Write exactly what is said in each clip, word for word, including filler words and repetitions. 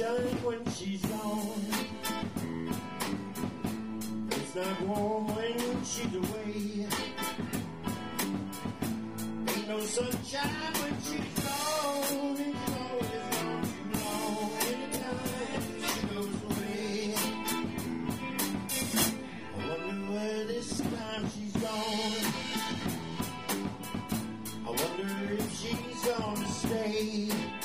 sunshine when she's gone. It's not warm when she's away. Ain't no sunshine when she's gone. It's always gone too long. Anytime she goes away, I wonder where this time she's gone. I wonder if she's gonna stay.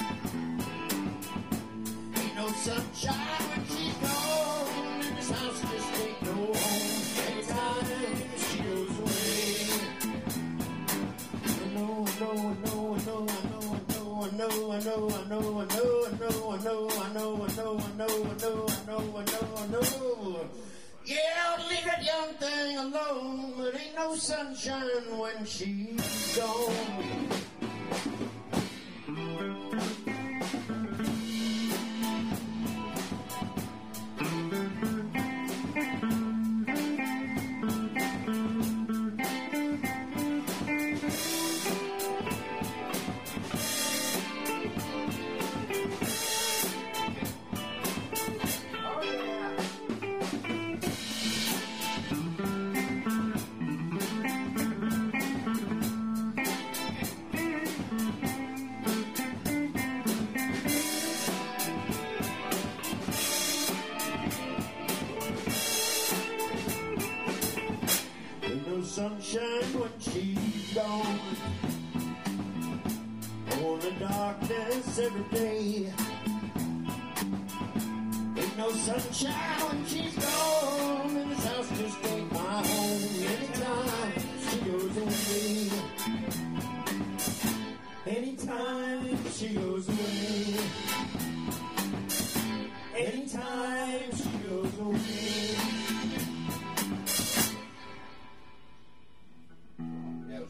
Ain't no sunshine when she's gone, and this house just ain't no home. Anytime she goes away, I know, I know, I know, I know, I know, I know, I know, I know, I know, I know, I know, I know, I know, I know, I know, I know, I know, I know. Yeah, leave that young thing alone. But ain't no sunshine when she's gone. Sunshine when she's gone. Oh, the darkness every day. Ain't no sunshine when she's gone, and this house just ain't my home. Anytime she goes away, anytime she goes away, anytime she goes away.